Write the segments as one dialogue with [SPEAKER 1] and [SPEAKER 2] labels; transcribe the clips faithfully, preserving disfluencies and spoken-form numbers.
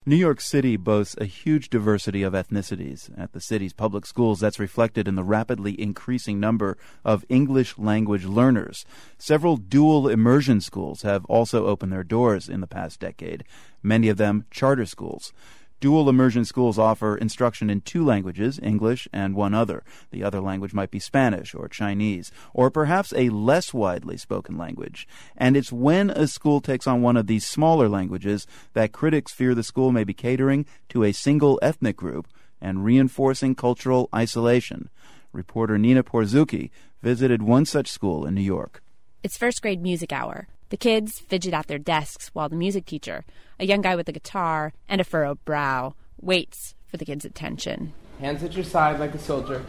[SPEAKER 1] New York City boasts a huge diversity of ethnicities. At the city's public schools, that's reflected in the rapidly increasing number of English language learners. Several dual immersion schools have also opened their doors in the past decade, many of them charter schools. Dual immersion schools offer instruction in two languages, English and one other. The other language might be Spanish or Chinese, or perhaps a less widely spoken language. And it's when a school takes on one of these smaller languages that critics fear the school may be catering to a single ethnic group and reinforcing cultural isolation. Reporter Nina Porzuki visited one such school in New York.
[SPEAKER 2] It's first grade music hour. The kids fidget at their desks while the music teacher, a young guy with a guitar and a furrowed brow, waits for the kids' attention.
[SPEAKER 3] Hands at your side like a soldier.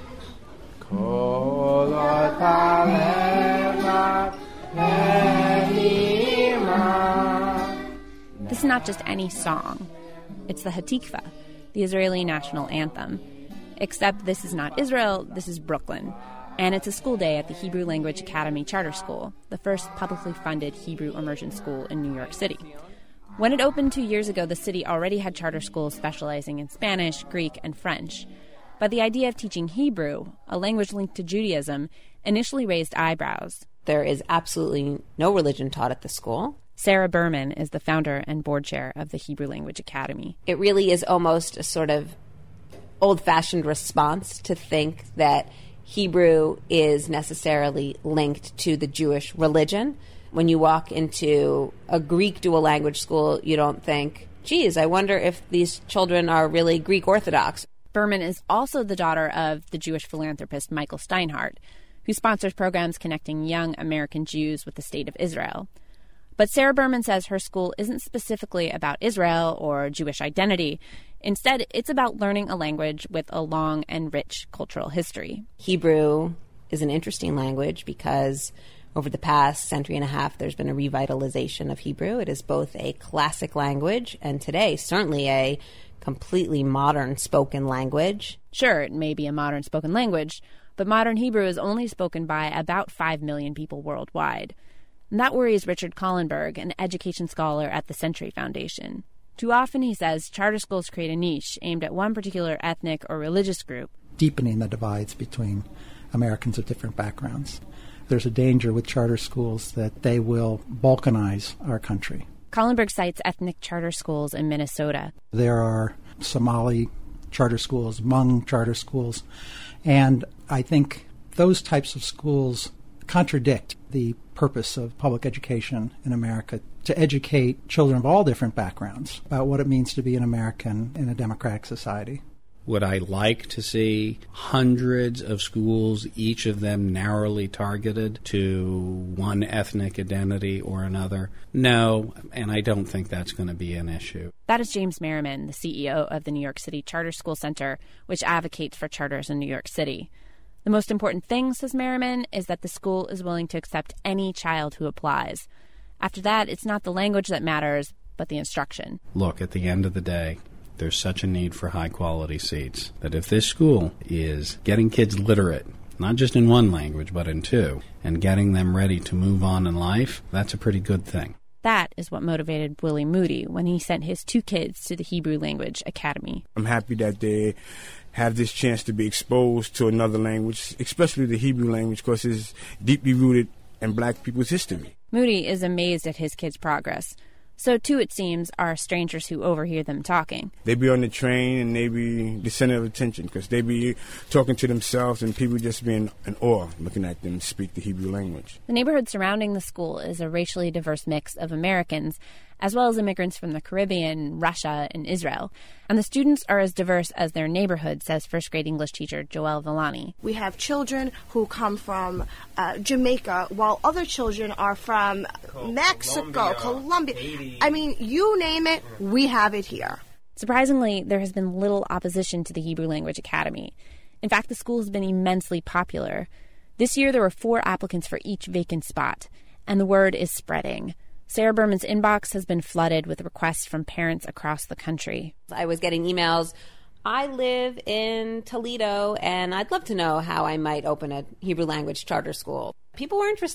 [SPEAKER 2] This is not just any song. It's the Hatikva, the Israeli national anthem. Except this is not Israel, this is Brooklyn. And it's a school day at the Hebrew Language Academy Charter School, the first publicly funded Hebrew immersion school in New York City. When it opened two years ago, the city already had charter schools specializing in Spanish, Greek, and French. But the idea of teaching Hebrew, a language linked to Judaism, initially raised eyebrows.
[SPEAKER 4] There is absolutely no religion taught at the school.
[SPEAKER 2] Sarah Berman is the founder and board chair of the Hebrew Language Academy.
[SPEAKER 4] It really is almost a sort of old-fashioned response to think that Hebrew is necessarily linked to the Jewish religion. When you walk into a Greek dual language school, you don't think, geez, I wonder if these children are really Greek Orthodox.
[SPEAKER 2] Berman is also the daughter of the Jewish philanthropist Michael Steinhardt, who sponsors programs connecting young American Jews with the state of Israel. But Sarah Berman says her school isn't specifically about Israel or Jewish identity. Instead, it's about learning a language with a long and rich cultural history.
[SPEAKER 4] Hebrew is an interesting language because over the past century and a half, there's been a revitalization of Hebrew. It is both a classic language and today certainly a completely modern spoken language.
[SPEAKER 2] Sure, it may be a modern spoken language, but modern Hebrew is only spoken by about five million people worldwide. And that worries Richard Kahlenberg, an education scholar at the Century Foundation. Too often, he says, charter schools create a niche aimed at one particular ethnic or religious group,
[SPEAKER 5] deepening the divides between Americans of different backgrounds. There's a danger with charter schools that they will balkanize our country.
[SPEAKER 2] Kahlenberg cites ethnic charter schools in Minnesota.
[SPEAKER 5] There are Somali charter schools, Hmong charter schools, and I think those types of schools contradict the purpose of public education in America, to educate children of all different backgrounds about what it means to be an American in a democratic society.
[SPEAKER 6] Would I like to see hundreds of schools, each of them narrowly targeted to one ethnic identity or another? No, and I don't think that's going to be an issue.
[SPEAKER 2] That is James Merriman, the C E O of the New York City Charter School Center, which advocates for charters in New York City. The most important thing, says Merriman, is that the school is willing to accept any child who applies. After that, it's not the language that matters, but the instruction.
[SPEAKER 6] Look, at the end of the day, there's such a need for high-quality seats that if this school is getting kids literate, not just in one language, but in two, and getting them ready to move on in life, that's a pretty good thing.
[SPEAKER 2] That is what motivated Willie Moody when he sent his two kids to the Hebrew Language Academy.
[SPEAKER 7] I'm happy that they have this chance to be exposed to another language, especially the Hebrew language, because it's deeply rooted in black people's history.
[SPEAKER 2] Moody is amazed at his kids' progress. So, too, it seems, are strangers who overhear them talking.
[SPEAKER 7] They be on the train and they be the center of attention because they be talking to themselves and people just be in, in awe looking at them speak the Hebrew language.
[SPEAKER 2] The neighborhood surrounding the school is a racially diverse mix of Americans, as well as immigrants from the Caribbean, Russia, and Israel. And the students are as diverse as their neighborhood, says first-grade English teacher Joelle Villani.
[SPEAKER 8] We have children who come from uh, Jamaica, while other children are from Col- Mexico, Colombia. Colombia. I mean, you name it, we have it here.
[SPEAKER 2] Surprisingly, there has been little opposition to the Hebrew Language Academy. In fact, the school has been immensely popular. This year, there were four applicants for each vacant spot, and the word is spreading. Sarah Berman's inbox has been flooded with requests from parents across the country.
[SPEAKER 4] I was getting emails, I live in Toledo, and I'd love to know how I might open a Hebrew language charter school. People were interested.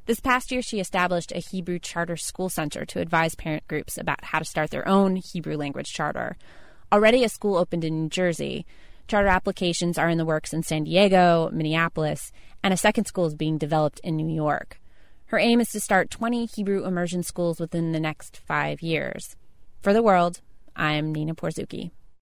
[SPEAKER 2] This past year, she established a Hebrew charter school center to advise parent groups about how to start their own Hebrew language charter. Already a school opened in New Jersey. Charter applications are in the works in San Diego, Minneapolis, and a second school is being developed in New York. Her aim is to start twenty Hebrew immersion schools within the next five years. For The World, I'm Nina Porzucki.